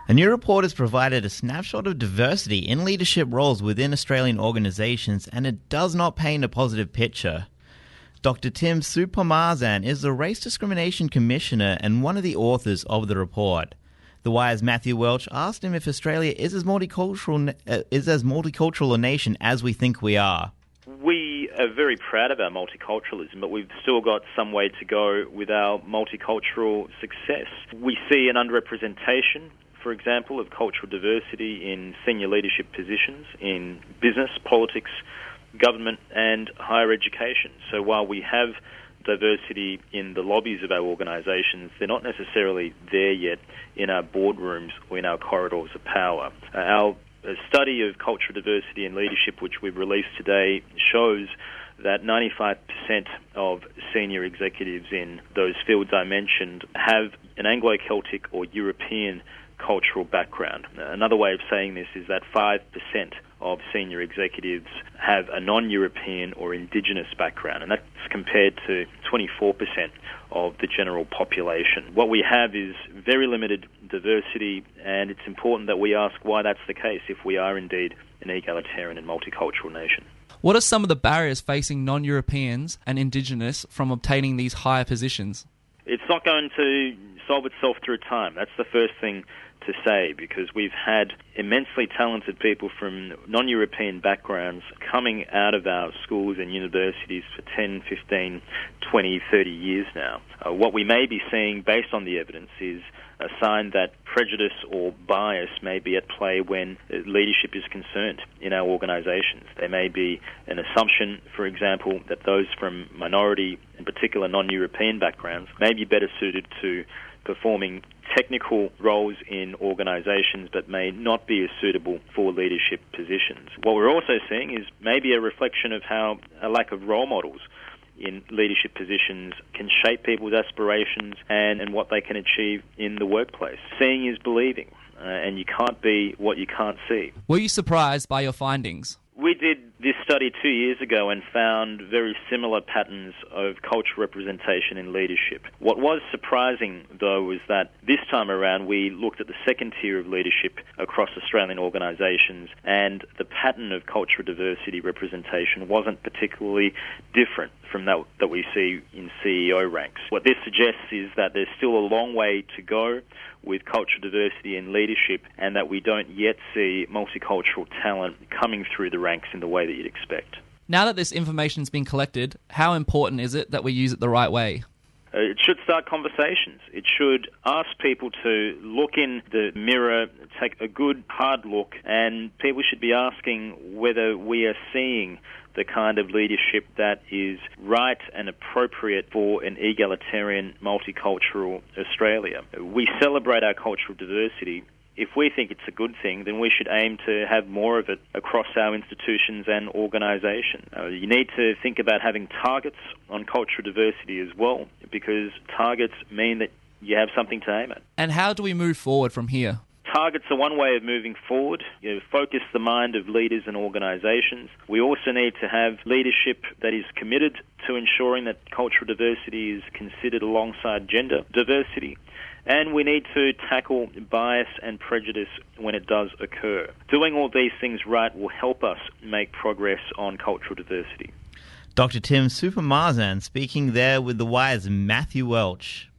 A new report has provided a snapshot of diversity in leadership roles within Australian organisations, and it does not paint a positive picture. Dr. Tim Soutphommasane is the Race Discrimination Commissioner and one of the authors of the report. The Wire's Matthew Welch asked him if Australia is as multicultural a nation as we think we are. We are very proud of our multiculturalism, but we've still got some way to go with our multicultural success. We see an underrepresentation, for example, of cultural diversity in senior leadership positions in business, politics, government and higher education. So while we have diversity in the lobbies of our organisations, they're not necessarily there yet in our boardrooms or in our corridors of power. Our study of cultural diversity and leadership, which we've released today, shows that 95% of senior executives in those fields I mentioned have an Anglo-Celtic or European cultural background. Another way of saying this is that 5% of senior executives have a non-European or Indigenous background, and that's compared to 24% of the general population. What we have is very limited diversity, and it's important that we ask why that's the case if we are indeed an egalitarian and multicultural nation. What are some of the barriers facing non-Europeans and Indigenous from obtaining these higher positions? It's not going to solve itself through time. That's the first thing to say, because we've had immensely talented people from non-European backgrounds coming out of our schools and universities for 10, 15, 20, 30 years now. What we may be seeing based on the evidence is a sign that prejudice or bias may be at play when leadership is concerned in our organisations. There may be an assumption, for example, that those from minority, in particular non-European backgrounds, may be better suited to performing technical roles in organisations but may not be as suitable for leadership positions. What we're also seeing is maybe a reflection of how a lack of role models in leadership positions can shape people's aspirations and what they can achieve in the workplace. Seeing is believing, and you can't be what you can't see. Were you surprised by your findings? We did this study 2 years ago and found very similar patterns of cultural representation in leadership. What was surprising, though, was that this time around we looked at the second tier of leadership across Australian organisations, and the pattern of cultural diversity representation wasn't particularly different from that we see in CEO ranks. What this suggests is that there's still a long way to go with cultural diversity in leadership, and that we don't yet see multicultural talent coming through the ranks in the way that you'd expect. Now that this information's been collected, how important is it that we use it the right way? It should start conversations. It should ask people to look in the mirror, take a good, hard look, and people should be asking whether we are seeing the kind of leadership that is right and appropriate for an egalitarian, multicultural Australia. We celebrate our cultural diversity. If we think it's a good thing, then we should aim to have more of it across our institutions and organisations. You need to think about having targets on cultural diversity as well, because targets mean that you have something to aim at. And how do we move forward from here? Targets are one way of moving forward. Focus the mind of leaders and organisations. We also need to have leadership that is committed to ensuring that cultural diversity is considered alongside gender diversity. And we need to tackle bias and prejudice when it does occur. Doing all these things right will help us make progress on cultural diversity. Dr. Tim Soutphommasane speaking there with The Wire's Matthew Welch.